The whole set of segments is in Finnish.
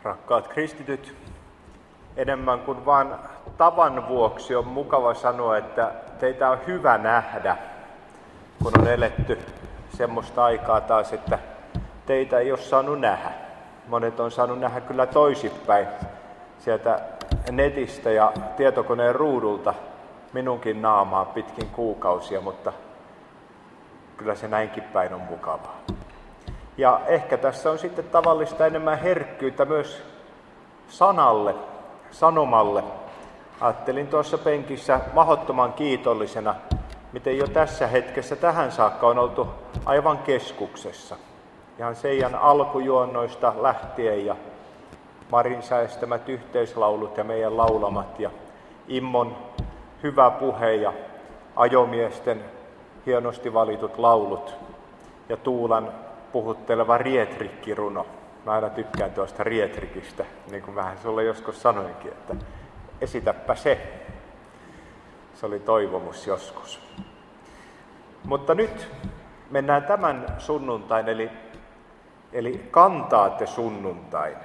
Rakkaat kristityt, enemmän kuin vain tavan vuoksi on mukava sanoa, että teitä on hyvä nähdä, kun on eletty semmoista aikaa taas, että teitä ei ole saanut nähdä. Monet on saanut nähdä kyllä toisinpäin sieltä netistä ja tietokoneen ruudulta minunkin naamaa pitkin kuukausia, mutta kyllä se näinkin päin on mukavaa. Ja ehkä tässä on sitten tavallista enemmän herkkyyttä myös sanalle, sanomalle. Ajattelin tuossa penkissä mahdottoman kiitollisena, miten jo tässä hetkessä tähän saakka on oltu aivan keskuksessa. Ihan Seijan alkujuonnoista lähtien ja Marin säestämät yhteislaulut ja meidän laulamat ja Immon hyvä puhe ja ajomiesten hienosti valitut laulut ja Tuulan puhutteleva rietrikkiruno. Mä aina tykkään tuosta rietrikistä, niin kuin vähän sulle joskus sanoinkin, että esitäpä se. Se oli toivomus joskus. Mutta nyt mennään tämän sunnuntain, eli kantaatte sunnuntain,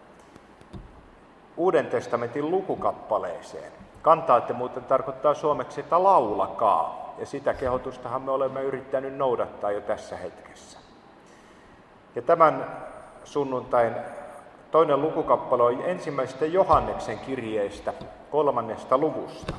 Uuden testamentin lukukappaleeseen. Kantaatte muuten tarkoittaa suomeksi, että laulakaa, ja sitä kehotustahan me olemme yrittäneet noudattaa jo tässä hetkessä. Ja tämän sunnuntain toinen lukukappale on ensimmäisestä Johanneksen kirjeestä 3. luvusta.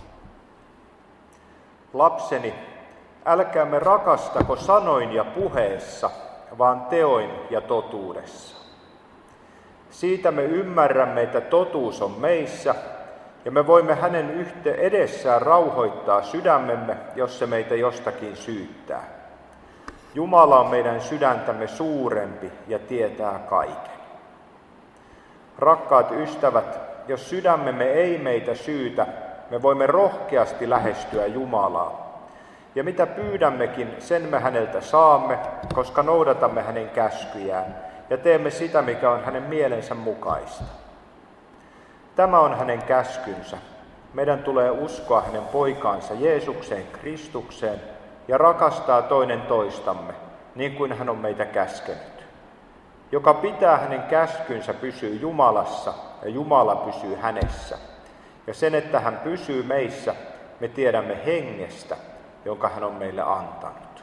Lapseni, älkäämme rakastako sanoin ja puheessa, vaan teoin ja totuudessa. Siitä me ymmärrämme, että totuus on meissä, ja me voimme hänen edessään rauhoittaa sydämemme, jos se meitä jostakin syyttää. Jumala on meidän sydäntämme suurempi ja tietää kaiken. Rakkaat ystävät, jos sydämemme ei meitä syytä, me voimme rohkeasti lähestyä Jumalaa. Ja mitä pyydämmekin, sen me häneltä saamme, koska noudatamme hänen käskyjään ja teemme sitä, mikä on hänen mielensä mukaista. Tämä on hänen käskynsä. Meidän tulee uskoa hänen poikaansa Jeesukseen Kristukseen ja rakastaa toinen toistamme, niin kuin hän on meitä käskenyt. Joka pitää hänen käskynsä pysyy Jumalassa ja Jumala pysyy hänessä. Ja sen, että hän pysyy meissä, me tiedämme hengestä, jonka hän on meille antanut.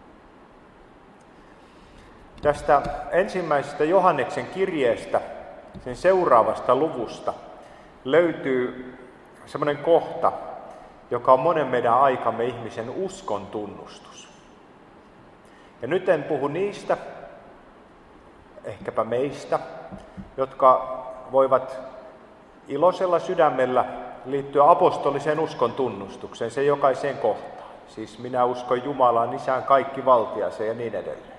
Tästä ensimmäisestä Johanneksen kirjeestä, sen seuraavasta luvusta, löytyy semmoinen kohta, joka on monen meidän aikamme ihmisen uskon tunnustus. Ja nyt en puhu niistä, ehkäpä meistä, jotka voivat iloisella sydämellä liittyä apostoliseen uskon tunnustukseen, se jokaiseen kohtaan. Siis minä uskon Jumalaan, Isään kaikkivaltiaseen ja niin edelleen.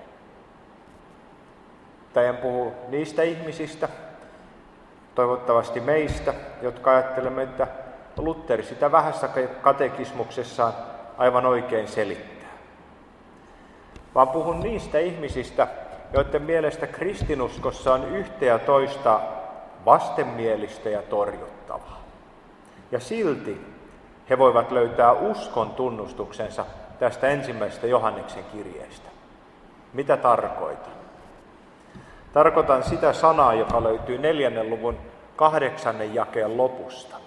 Tai en puhu niistä ihmisistä, toivottavasti meistä, jotka ajattelemme, että Lutteri sitä vähässä katekismuksessaan aivan oikein selittää. Vaan puhun niistä ihmisistä, joiden mielestä kristinuskossa on yhtä ja toista vastenmielistä ja torjuttavaa. Ja silti he voivat löytää uskon tunnustuksensa tästä ensimmäisestä Johanneksen kirjeestä. Mitä tarkoitan? Tarkoitan sitä sanaa, joka löytyy 4. luvun 8. jakeen lopusta.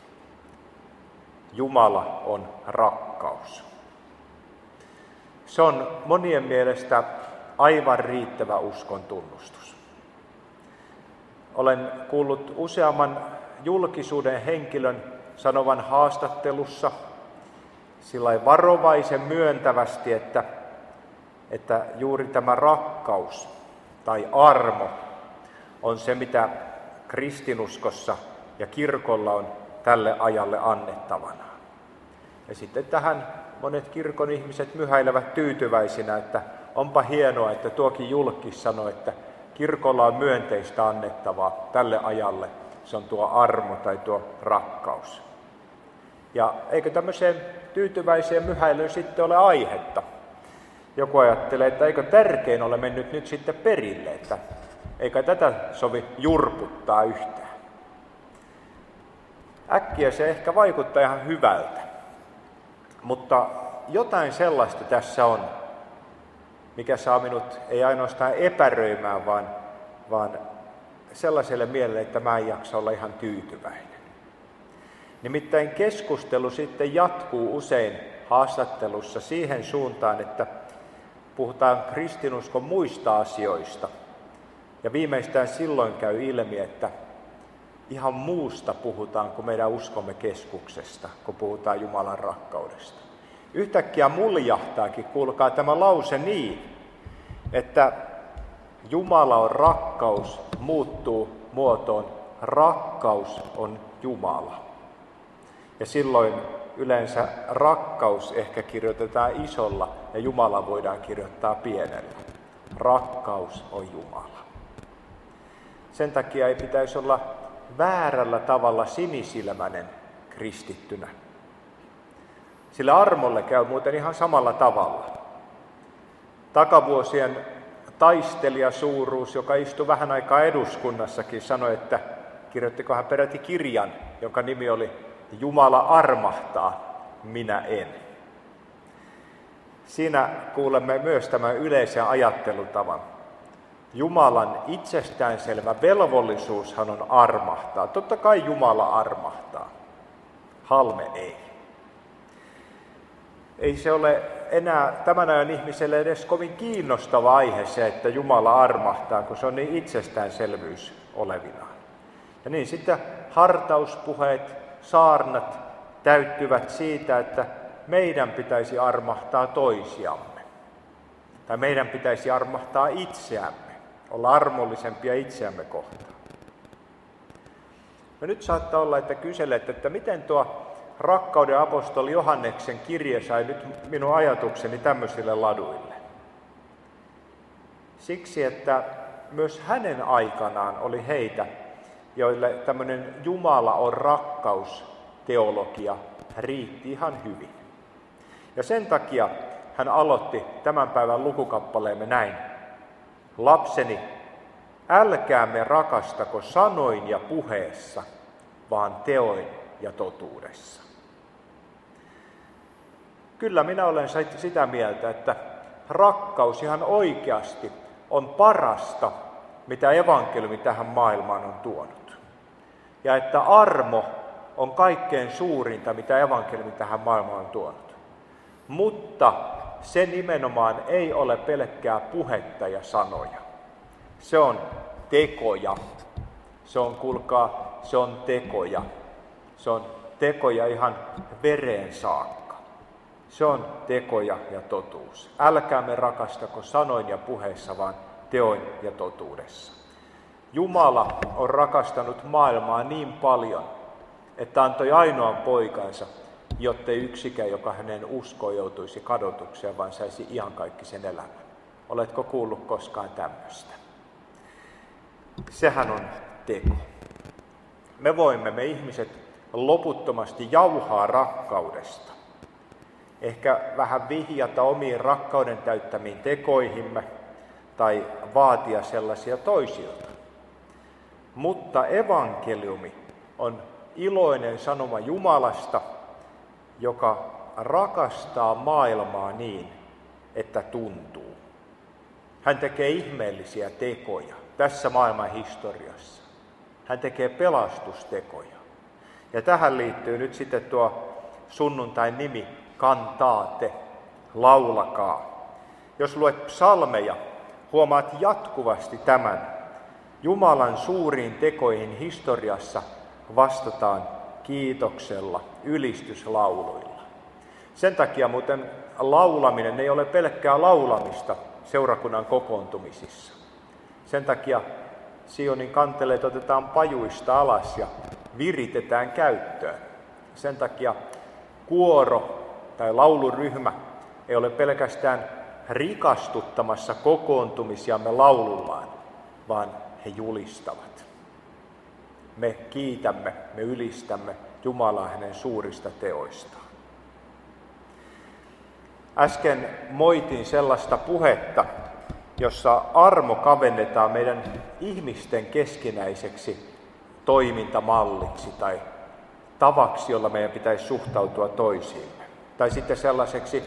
Jumala on rakkaus. Se on monien mielestä aivan riittävä uskon tunnustus. Olen kuullut useamman julkisuuden henkilön sanovan haastattelussa sillai varovaisen myöntävästi, että juuri tämä rakkaus tai armo on se, mitä kristinuskossa ja kirkolla on tälle ajalle annettavana. Ja sitten tähän monet kirkon ihmiset myhäilevät tyytyväisinä, että onpa hienoa, että tuokin julkis sanoi, että kirkolla on myönteistä annettavaa tälle ajalle. Se on tuo armo tai tuo rakkaus. Ja eikö tämmöiseen tyytyväiseen myhäilyyn sitten ole aihetta? Joku ajattelee, että eikö tärkein ole mennyt nyt sitten perille, että eikä tätä sovi jurputtaa yhtään. Äkkiä se ehkä vaikuttaa ihan hyvältä, mutta jotain sellaista tässä on, mikä saa minut ei ainoastaan epäröimään, vaan sellaiselle mielelle, että mä en jaksa olla ihan tyytyväinen. Nimittäin keskustelu sitten jatkuu usein haastattelussa siihen suuntaan, että puhutaan kristinuskon muista asioista. Ja viimeistään silloin käy ilmi, että ihan muusta puhutaan kuin meidän uskomme keskuksesta, kun puhutaan Jumalan rakkaudesta. Yhtäkkiä muljahtaakin, kuulkaa tämä lause niin, että Jumala on rakkaus, muuttuu muotoon, rakkaus on Jumala. Ja silloin yleensä rakkaus ehkä kirjoitetaan isolla ja Jumala voidaan kirjoittaa pienellä. Rakkaus on Jumala. Sen takia ei pitäisi olla väärällä tavalla sinisilmäinen kristittynä. Sillä armolle käy muuten ihan samalla tavalla. Takavuosien taistelijasuuruus, joka istui vähän aikaa eduskunnassakin, sanoi, että kirjoittiko hän peräti kirjan, jonka nimi oli Jumala armahtaa, minä en. Siinä kuulemme myös tämän yleisen ajattelutavan. Jumalan itsestäänselvä velvollisuushan on armahtaa. Totta kai Jumala armahtaa. Halme ei. Ei se ole enää tämän ajan ihmiselle edes kovin kiinnostava aihe se, että Jumala armahtaa, kun se on niin itsestäänselvyys olevinaan. Ja niin sitten hartauspuheet, saarnat täyttyvät siitä, että meidän pitäisi armahtaa toisiamme. Tai meidän pitäisi armahtaa itseämme, olla armollisempia itseämme kohtaan. No nyt saattaa olla, että kyselet, että miten tuo rakkauden apostoli Johanneksen kirje sai nyt minun ajatukseni tämmöisille laduille. Siksi, että myös hänen aikanaan oli heitä, joille tämmöinen Jumala on rakkaus teologia riitti ihan hyvin. Ja sen takia hän aloitti tämän päivän lukukappaleemme näin. Lapseni, älkäämme rakastako sanoin ja puheessa, vaan teoin ja totuudessa. Kyllä minä olen sitä mieltä, että rakkaus ihan oikeasti on parasta, mitä evankeliumi tähän maailmaan on tuonut. Ja että armo on kaikkein suurinta, mitä evankeliumi tähän maailmaan on tuonut. Mutta se nimenomaan ei ole pelkkää puhetta ja sanoja. Se on tekoja. Se on, kuulkaa, se on tekoja. Se on tekoja ihan vereen saakka. Se on tekoja ja totuus. Älkäämme rakastako sanoin ja puheissa, vaan teoin ja totuudessa. Jumala on rakastanut maailmaa niin paljon, että antoi ainoan poikansa, jottei yksikään, joka hänen uskoon joutuisi kadotukseen, vaan saisi iankaikkisen elämän. Oletko kuullut koskaan tämmöistä? Sehän on teko. Me ihmiset loputtomasti jauhaa rakkaudesta. Ehkä vähän vihjata omiin rakkauden täyttämiin tekoihimme tai vaatia sellaisia toisilta. Mutta evankeliumi on iloinen sanoma Jumalasta, joka rakastaa maailmaa niin, että tuntuu. Hän tekee ihmeellisiä tekoja tässä maailman historiassa. Hän tekee pelastustekoja. Ja tähän liittyy nyt sitten tuo sunnuntain nimi kantaate, laulakaa. Jos luet psalmeja, huomaat jatkuvasti tämän. Jumalan suuriin tekoihin historiassa vastataan kiitoksella, ylistyslauluilla. Sen takia muuten laulaminen ei ole pelkkää laulamista seurakunnan kokoontumisissa. Sen takia Sionin kanteleet otetaan pajuista alas ja viritetään käyttöön. Sen takia kuoro tai lauluryhmä ei ole pelkästään rikastuttamassa kokoontumisiamme laulullaan, vaan he julistavat. Me kiitämme, me ylistämme Jumalaa hänen suurista teoistaan. Äsken moitin sellaista puhetta, jossa armo kavennetaan meidän ihmisten keskinäiseksi toimintamalliksi tai tavaksi, jolla meidän pitäisi suhtautua toisiimme. Tai sitten sellaiseksi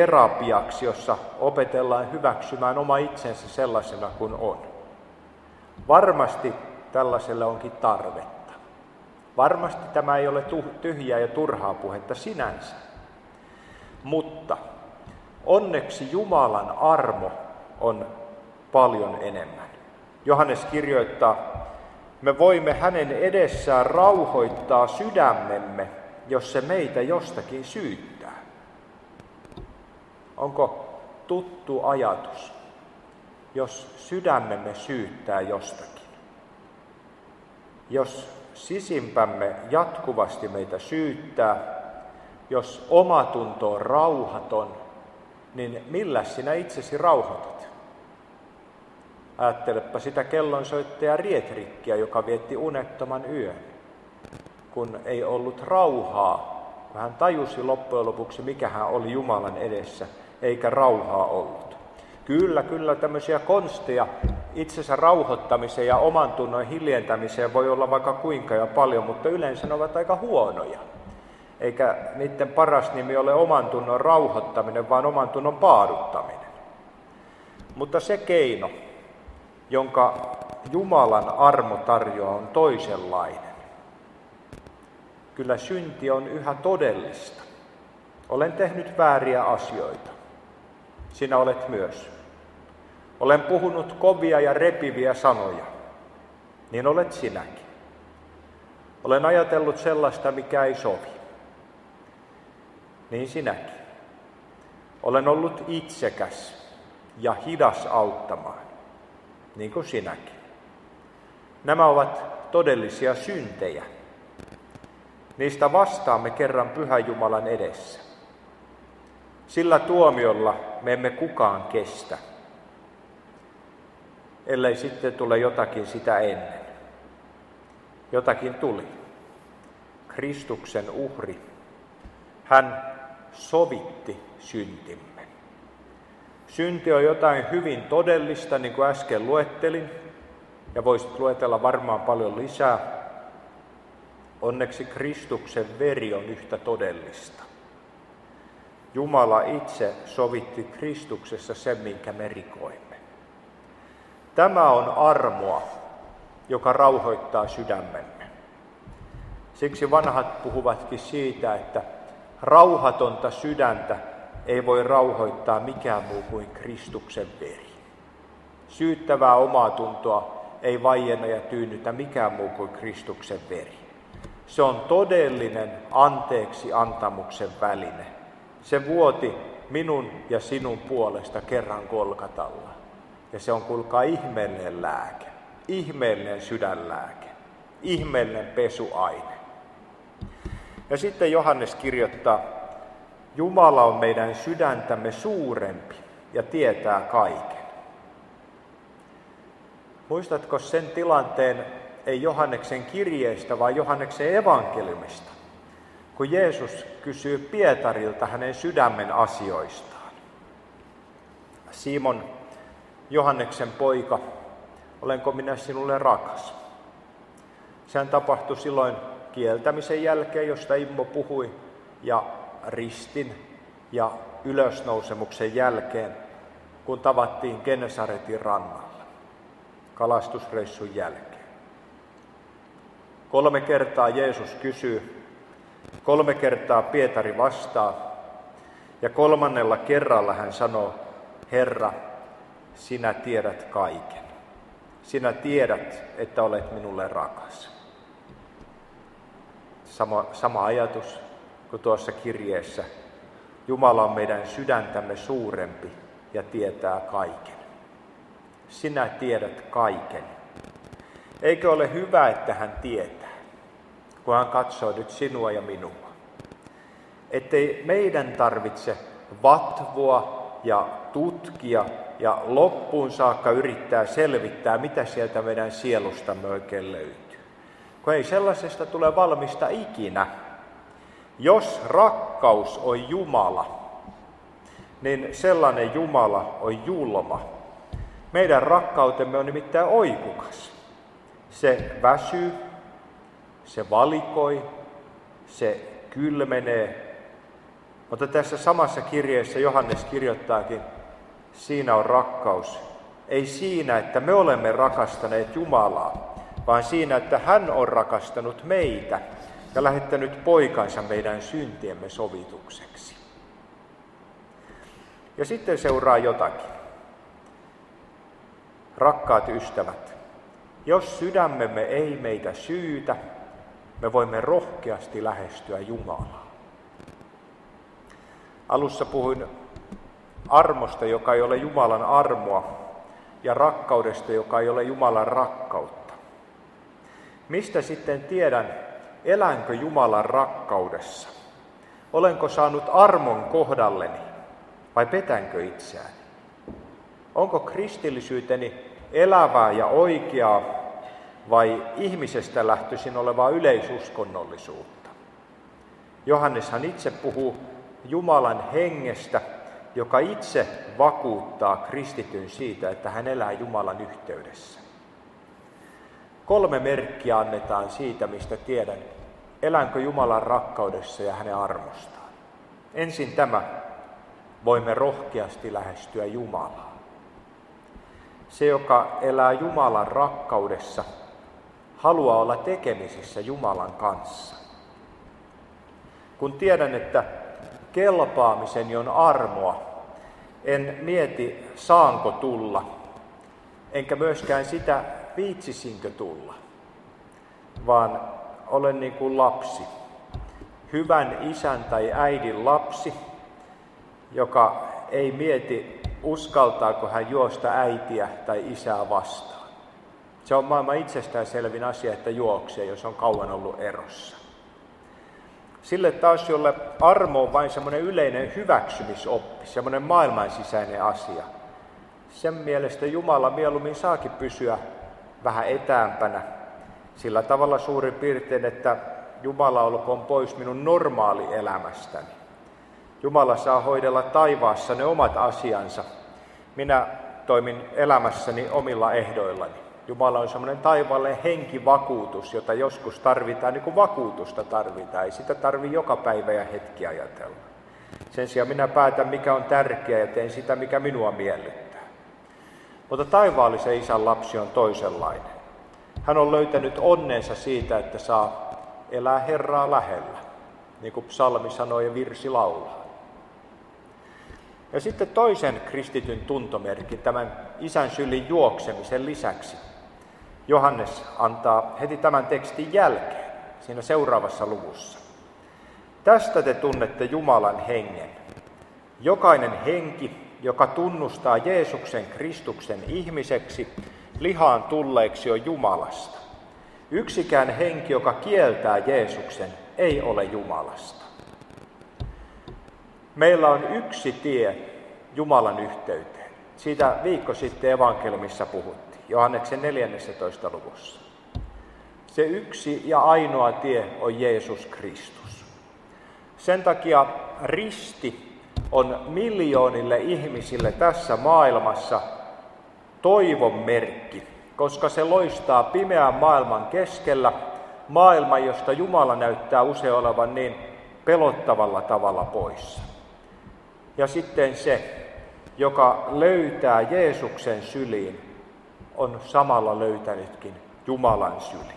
itseterapiaksi, jossa opetellaan hyväksymään oma itsensä sellaisena kuin on. Varmasti tällaiselle onkin tarvetta. Varmasti tämä ei ole tyhjää ja turhaa puhetta sinänsä. Mutta onneksi Jumalan armo on paljon enemmän. Johannes kirjoittaa, me voimme hänen edessään rauhoittaa sydämemme, jos se meitä jostakin syyttää. Onko tuttu ajatus, jos sydämemme syyttää jostakin? Jos sisimpämme jatkuvasti meitä syyttää, jos omatunto on rauhaton, niin millä sinä itsesi rauhoitat? Ajattelepa sitä kellonsoittaja Rietrikkiä, joka vietti unettoman yön, kun ei ollut rauhaa, kun hän tajusi loppujen lopuksi, mikä hän oli Jumalan edessä, eikä rauhaa ollut. Kyllä tämmöisiä konsteja itsensä rauhoittamiseen ja oman tunnon hiljentämiseen voi olla vaikka kuinka ja paljon, mutta yleensä ne ovat aika huonoja. Eikä niiden paras nimi ole oman tunnon rauhoittaminen, vaan oman tunnon paaduttaminen. Mutta se keino, jonka Jumalan armo tarjoaa, on toisenlainen. Kyllä synti on yhä todellista. Olen tehnyt vääriä asioita. Sinä olet myös. Olen puhunut kovia ja repiviä sanoja. Niin olet sinäkin. Olen ajatellut sellaista, mikä ei sovi. Niin sinäkin. Olen ollut itsekäs ja hidas auttamaan. Niin kuin sinäkin. Nämä ovat todellisia syntejä. Niistä vastaamme kerran Pyhän Jumalan edessä. Sillä tuomiolla me emme kukaan kestä, ellei sitten tule jotakin sitä ennen. Jotakin tuli. Kristuksen uhri. Hän sovitti syntimme. Synti on jotain hyvin todellista, niin kuin äsken luettelin, ja voisit luetella varmaan paljon lisää. Onneksi Kristuksen veri on yhtä todellista. Jumala itse sovitti Kristuksessa sen, minkä me rikoimme. Tämä on armoa, joka rauhoittaa sydämemme. Siksi vanhat puhuvatkin siitä, että rauhatonta sydäntä ei voi rauhoittaa mikään muu kuin Kristuksen veri. Syyttävää omaa tuntoa ei vaienna ja tyynnytä mikään muu kuin Kristuksen veri. Se on todellinen anteeksi antamuksen väline. Se vuoti minun ja sinun puolesta kerran Golgatalla. Ja se on, kuulkaa, ihmeellinen lääke, ihmeellinen sydänlääke, ihmeellinen pesuaine. Ja sitten Johannes kirjoittaa, Jumala on meidän sydäntämme suurempi ja tietää kaiken. Muistatko sen tilanteen, ei Johanneksen kirjeestä, vaan Johanneksen evankeliumista, kun Jeesus kysyy Pietarilta hänen sydämen asioistaan. Simon, Johanneksen poika, olenko minä sinulle rakas? Sehän tapahtui silloin kieltämisen jälkeen, josta Immo puhui, ja ristin ja ylösnousemuksen jälkeen, kun tavattiin Genesaretin rannalla, kalastusreissun jälkeen. 3 kertaa Jeesus kysyy, 3 kertaa Pietari vastaa, ja 3. kerralla hän sanoo, Herra, sinä tiedät kaiken. Sinä tiedät, että olet minulle rakas. Sama ajatus kuin tuossa kirjeessä. Jumala on meidän sydäntämme suurempi ja tietää kaiken. Sinä tiedät kaiken. Eikö ole hyvä, että hän tietää, kun hän katsoo nyt sinua ja minua? Ettei meidän tarvitse vatvoa ja tutkia ja loppuun saakka yrittää selvittää, mitä sieltä meidän sielustamme oikein löytyy. Kun ei sellaisesta tule valmista ikinä. Jos rakkaus on Jumala, niin sellainen Jumala on julma. Meidän rakkautemme on nimittäin oikukas. Se väsyy, se valikoi, se kylmenee. Mutta tässä samassa kirjeessä Johannes kirjoittaakin, siinä on rakkaus, ei siinä, että me olemme rakastaneet Jumalaa, vaan siinä, että hän on rakastanut meitä ja lähettänyt poikansa meidän syntiemme sovitukseksi. Ja sitten seuraa jotakin. Rakkaat ystävät, jos sydämemme ei meitä syytä, me voimme rohkeasti lähestyä Jumalaa. Alussa puhuin armosta, joka ei ole Jumalan armoa, ja rakkaudesta, joka ei ole Jumalan rakkautta. Mistä sitten tiedän, elänkö Jumalan rakkaudessa? Olenko saanut armon kohdalleni vai petänkö itseäni? Onko kristillisyyteni elävää ja oikeaa vai ihmisestä lähtöisin olevaa yleisuskonnollisuutta? Johanneshan itse puhuu Jumalan hengestä, joka itse vakuuttaa kristityn siitä, että hän elää Jumalan yhteydessä. 3 merkkiä annetaan siitä, mistä tiedän, elänkö Jumalan rakkaudessa ja hänen armostaan. Ensin tämä, voimme rohkeasti lähestyä Jumalaa. Se, joka elää Jumalan rakkaudessa, haluaa olla tekemisissä Jumalan kanssa. Kun tiedän, että kelpaamiseni on armoa, en mieti saanko tulla, enkä myöskään sitä viitsisinkö tulla, vaan olen niin kuin lapsi, hyvän isän tai äidin lapsi, joka ei mieti uskaltaako hän juosta äitiä tai isää vastaan. Se on maailman itsestäänselvin asia, että juoksee, jos on kauan ollut erossa. Sille taas, jolle armo on vain semmoinen yleinen hyväksymisoppi, semmoinen maailman sisäinen asia. Sen mielestä Jumala mieluummin saakin pysyä vähän etäämpänä, sillä tavalla suurin piirtein, että Jumala olkoon pois minun normaalielämästäni. Jumala saa hoidella taivaassa ne omat asiansa. Minä toimin elämässäni omilla ehdoillani. Jumala on semmoinen taivaallinen henkivakuutus, jota joskus tarvitaan, niin kuin vakuutusta tarvitaan. Ei sitä tarvitse joka päivä ja hetki ajatella. Sen sijaan minä päätän, mikä on tärkeää ja teen sitä, mikä minua miellyttää. Mutta taivaallisen isän lapsi on toisenlainen. Hän on löytänyt onnensa siitä, että saa elää Herraa lähellä, niin kuin psalmi sanoo ja virsi laulaa. Ja sitten toisen kristityn tuntomerkin, tämän isän syliin juoksemisen lisäksi, Johannes antaa heti tämän tekstin jälkeen, siinä seuraavassa luvussa. Tästä te tunnette Jumalan hengen. Jokainen henki, joka tunnustaa Jeesuksen Kristuksen ihmiseksi, lihaan tulleeksi on Jumalasta. Yksikään henki, joka kieltää Jeesuksen, ei ole Jumalasta. Meillä on yksi tie Jumalan yhteyteen. Siitä viikko sitten evankeliumissa puhuttiin, Johanneksen 14. luvussa. Se yksi ja ainoa tie on Jeesus Kristus. Sen takia risti on miljoonille ihmisille tässä maailmassa toivon merkki, koska se loistaa pimeän maailman keskellä, maailman, josta Jumala näyttää usein olevan niin pelottavalla tavalla poissa. Ja sitten se, joka löytää Jeesuksen syliin, on samalla löytänytkin Jumalan syliin.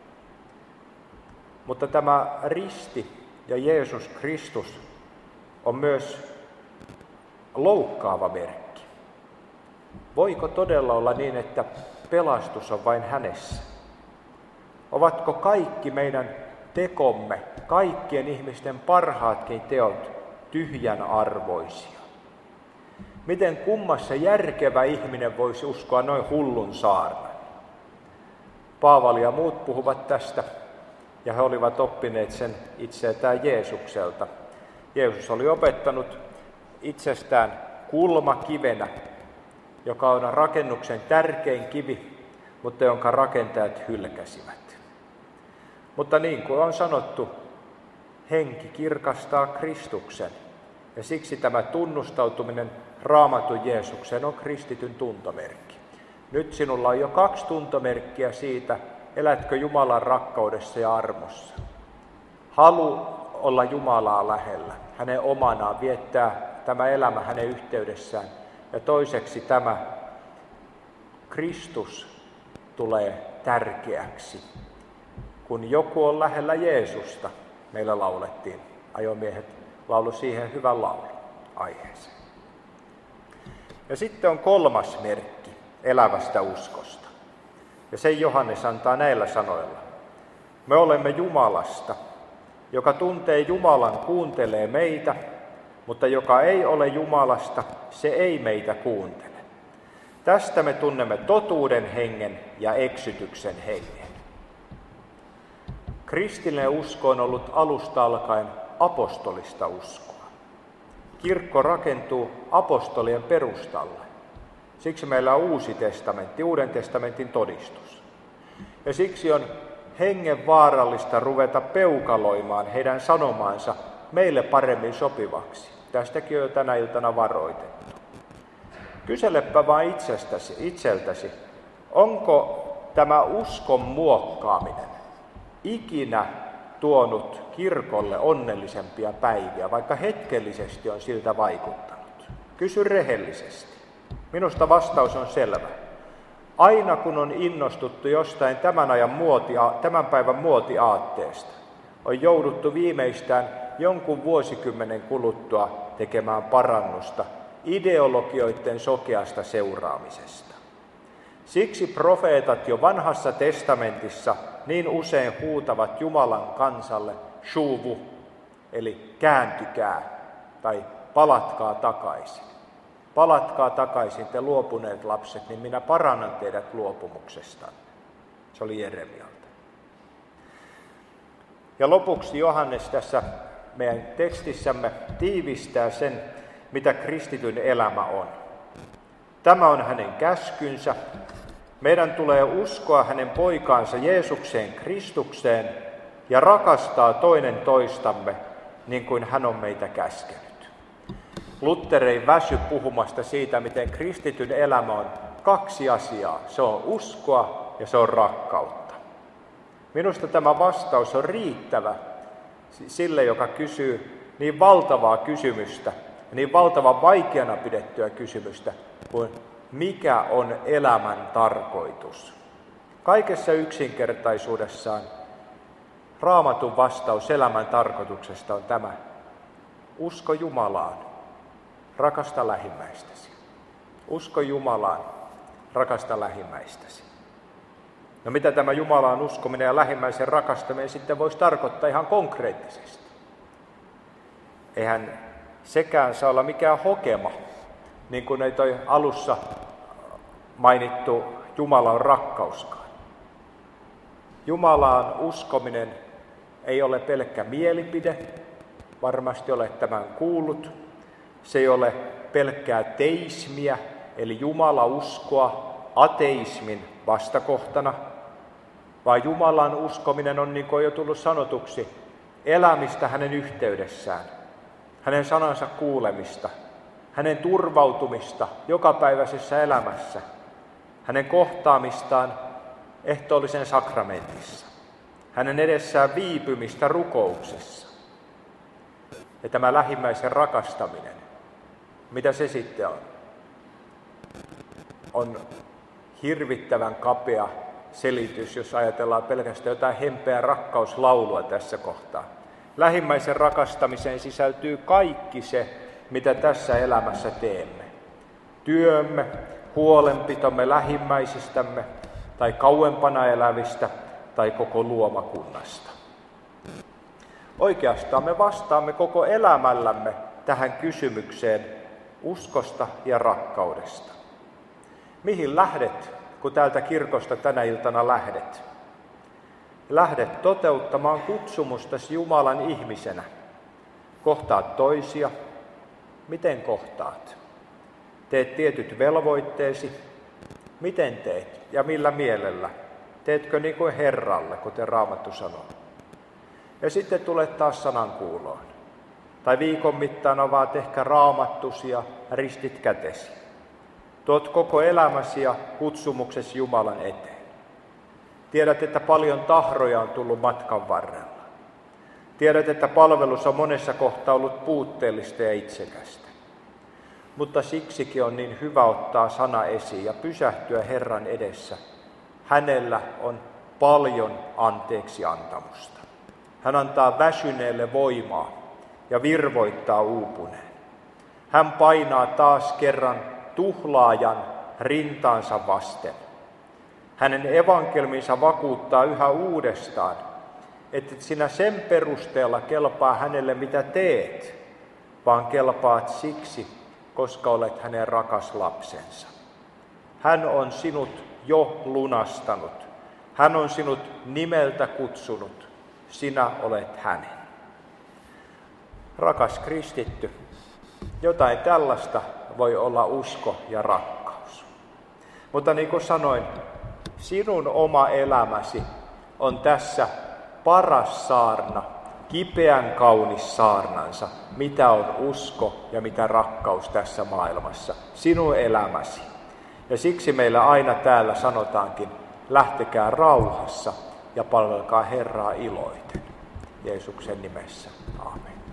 Mutta tämä risti ja Jeesus Kristus on myös loukkaava merkki. Voiko todella olla niin, että pelastus on vain hänessä? Ovatko kaikki meidän tekomme, kaikkien ihmisten parhaatkin teot tyhjän arvoisia? Miten kummassa järkevä ihminen voisi uskoa noin hullun saarnan? Paavali ja muut puhuvat tästä, ja he olivat oppineet sen itseltään Jeesukselta. Jeesus oli opettanut itsestään kulmakivenä, joka on rakennuksen tärkein kivi, mutta jonka rakentajat hylkäsivät. Mutta niin kuin on sanottu, henki kirkastaa Kristuksen, ja siksi tämä tunnustautuminen Raamatun Jeesukseen on kristityn tuntomerkki. Nyt sinulla on jo 2 tuntomerkkiä siitä, elätkö Jumalan rakkaudessa ja armossa. Halu olla Jumalaa lähellä, hänen omanaan, viettää tämä elämä hänen yhteydessään. Ja toiseksi tämä, Kristus tulee tärkeäksi. Kun joku on lähellä Jeesusta, meillä laulettiin. Ajomiehet laulu siihen hyvän laulun aiheeseen. Ja sitten on kolmas merkki elävästä uskosta. Ja sen Johannes antaa näillä sanoilla. Me olemme Jumalasta. Joka tuntee Jumalan, kuuntelee meitä, mutta joka ei ole Jumalasta, se ei meitä kuuntele. Tästä me tunnemme totuuden hengen ja eksytyksen hengen. Kristillinen usko on ollut alusta alkaen apostolista uskoa. Kirkko rakentuu apostolien perustalle. Siksi meillä on Uusi testamentti, Uuden testamentin todistus. Ja siksi on hengenvaarallista ruveta peukaloimaan heidän sanomaansa meille paremmin sopivaksi. Tästäkin on jo tänä iltana varoitettu. Kyselepä vain itseltäsi, onko tämä uskon muokkaaminen ikinä tuonut kirkolle onnellisempia päiviä, vaikka hetkellisesti on siltä vaikuttanut? Kysy rehellisesti. Minusta vastaus on selvä. Aina kun on innostuttu jostain tämän päivän muotiaatteesta, on jouduttu viimeistään jonkun vuosikymmenen kuluttua tekemään parannusta ideologioiden sokeasta seuraamisesta. Siksi profeetat jo vanhassa testamentissa niin usein huutavat Jumalan kansalle shuvu, eli kääntykää tai palatkaa takaisin. Palatkaa takaisin, te luopuneet lapset, niin minä parannan teidät luopumuksesta. Se oli Jeremialta. Ja lopuksi Johannes tässä meidän tekstissämme tiivistää sen, mitä kristityn elämä on. Tämä on hänen käskynsä. Meidän tulee uskoa hänen poikaansa Jeesukseen Kristukseen ja rakastaa toinen toistamme niin kuin hän on meitä käskenyt. Luther ei väsy puhumasta siitä, miten kristityn elämä on kaksi asiaa. Se on uskoa ja se on rakkautta. Minusta tämä vastaus on riittävä sille, joka kysyy niin valtavaa kysymystä, niin valtavan vaikeana pidettyä kysymystä kuin mikä on elämän tarkoitus. Kaikessa yksinkertaisuudessaan Raamatun vastaus elämän tarkoituksesta on tämä. Usko Jumalaan, rakasta lähimmäistäsi. Usko Jumalaan, rakasta lähimmäistäsi. No mitä tämä Jumalaan uskominen ja lähimmäisen rakastaminen sitten voisi tarkoittaa ihan konkreettisesti? Eihän sekään saa olla mikään hokema, niin kuin ei toi alussa mainittu Jumala on rakkauskaan. Jumalaan uskominen ei ole pelkkä mielipide, varmasti olet tämän kuullut. Se ei ole pelkkää teismiä, eli Jumala-uskoa ateismin vastakohtana, vaan Jumalan uskominen on, niin kuin on jo tullut sanotuksi, elämistä hänen yhteydessään, hänen sanansa kuulemista, hänen turvautumista jokapäiväisessä elämässä, hänen kohtaamistaan ehtoollisen sakramentissa, hänen edessään viipymistä rukouksessa. Ja tämä lähimmäisen rakastaminen, mitä se sitten on? On hirvittävän kapea selitys, jos ajatellaan pelkästään jotain hempeää rakkauslaulua tässä kohtaa. Lähimmäisen rakastamiseen sisältyy kaikki se, mitä tässä elämässä teemme. Työmme, huolenpitomme lähimmäisistämme tai kauempana elävistä tai koko luomakunnasta. Oikeastaan me vastaamme koko elämällämme tähän kysymykseen uskosta ja rakkaudesta. Mihin lähdet, kun täältä kirkosta tänä iltana lähdet? Lähdet toteuttamaan kutsumustasi Jumalan ihmisenä. Kohtaat toisia. Miten kohtaat? Teet tietyt velvoitteesi. Miten teet ja millä mielellä? Teetkö niin kuin Herralle, kuten Raamattu sanoo? Ja sitten tulet taas sanankuuloon. Tai viikon mittaan avaat ehkä Raamattusi ja ristit kätesi. Tuot koko elämäsi ja kutsumuksesi Jumalan eteen. Tiedät, että paljon tahroja on tullut matkan varrella. Tiedät, että palvelus on monessa kohtaa ollut puutteellista ja itsekästä. mutta siksikin on niin hyvä ottaa sana esiin ja pysähtyä Herran edessä. Hänellä on paljon anteeksiantamusta. Hän antaa väsyneelle voimaa ja virvoittaa uupuneen. Hän painaa taas kerran tuhlaajan rintaansa vasten. Hänen evankelminsa vakuuttaa yhä uudestaan, että sinä sen perusteella kelpaa hänelle mitä teet, vaan kelpaat siksi, koska olet hänen rakas lapsensa. Hän on sinut jo lunastanut. Hän on sinut nimeltä kutsunut. Sinä olet hänen. Rakas kristitty, jotain tällaista voi olla usko ja rakkaus. Mutta niin kuin sanoin, sinun oma elämäsi on tässä paras saarna, kipeän kaunis saarnansa, mitä on usko ja mitä rakkaus tässä maailmassa. Sinun elämäsi. Ja siksi meillä aina täällä sanotaankin, lähtekää rauhassa ja palvelkaa Herraa iloiten. Jeesuksen nimessä. Aamen.